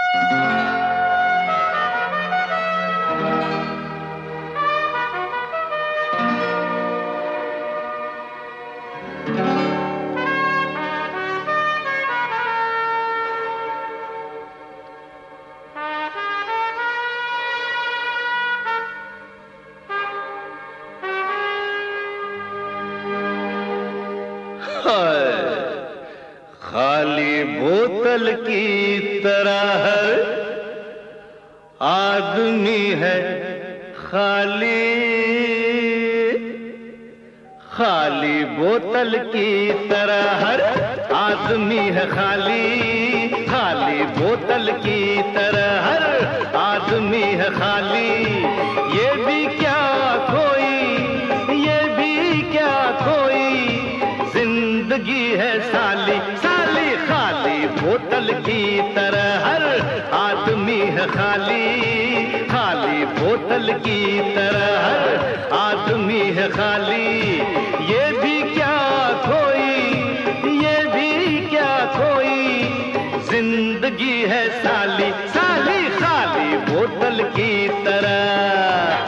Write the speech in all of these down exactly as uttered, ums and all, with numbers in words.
खाली बोतल की तरह हर आदमी है खाली, खाली बोतल की तरह हर आदमी है खाली, खाली बोतल की तरह हर आदमी है खाली। ये भी क्या कोई, ये भी क्या कोई जिंदगी है साली, साली खाली बोतल की तरह हर आदमी है खाली, खाली बोतल की तरह हर आदमी है खाली। ये भी क्या कोई, ये भी क्या कोई जिंदगी है साली, साली खाली बोतल की तरह।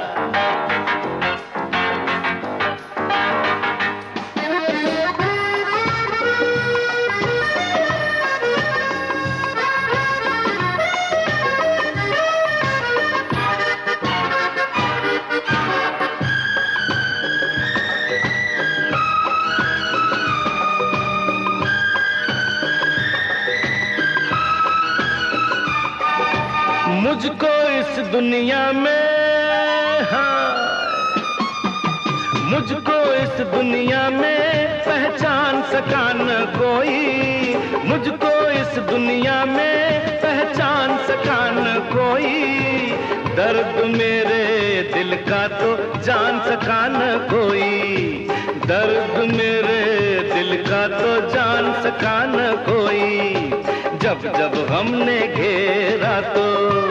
मुझको इस दुनिया में, हाँ, मुझको इस दुनिया में पहचान सका न कोई, मुझको इस दुनिया में पहचान सका न कोई। दर्द मेरे दिल का तो जान सका न कोई, दर्द मेरे दिल का तो जान सका न कोई। जब जब हमने घेरा तो,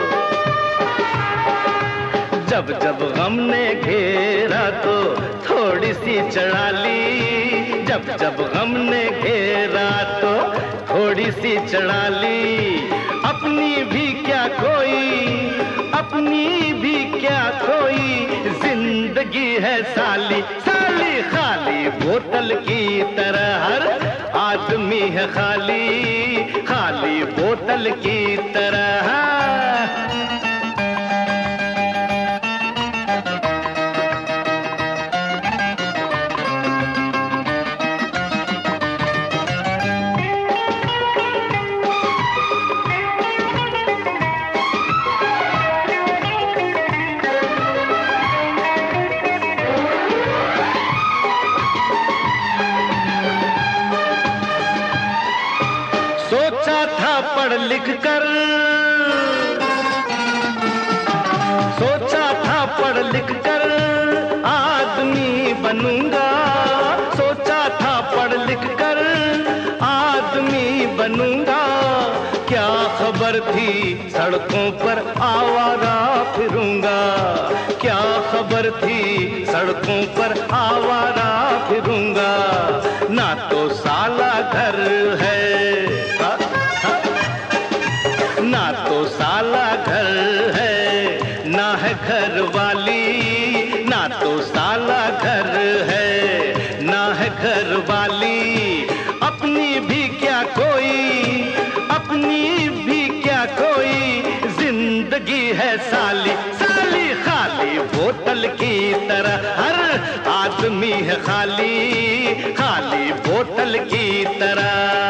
जब जब हमने घेरा तो थोड़ी सी चढ़ा ली, जब जब हमने घेरा तो थोड़ी सी चढ़ा ली। अपनी भी क्या कोई, अपनी भी क्या कोई जिंदगी है साली, साली खाली बोतल की तरह हर आदमी है खाली, खाली बोतल की तरह। सोचा था पढ़ लिख कर, सोचा था पढ़ लिख कर आदमी बनूंगा, सोचा था पढ़ लिख कर आदमी बनूंगा। क्या खबर थी सड़कों पर आवारा फिरूंगा, क्या खबर थी सड़कों पर आवारा फिरूंगा। ना तो साला घर है, ना तो साला घर है, ना है घर वाली, ना तो साला घर है, ना है घर वाली। अपनी भी क्या कोई, अपनी भी क्या कोई जिंदगी है साली, साली खाली बोतल की तरह हर आदमी है खाली, खाली बोतल की तरह।